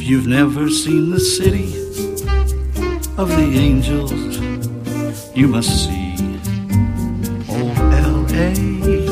you've never seen the city of the angels, you must see old L.A.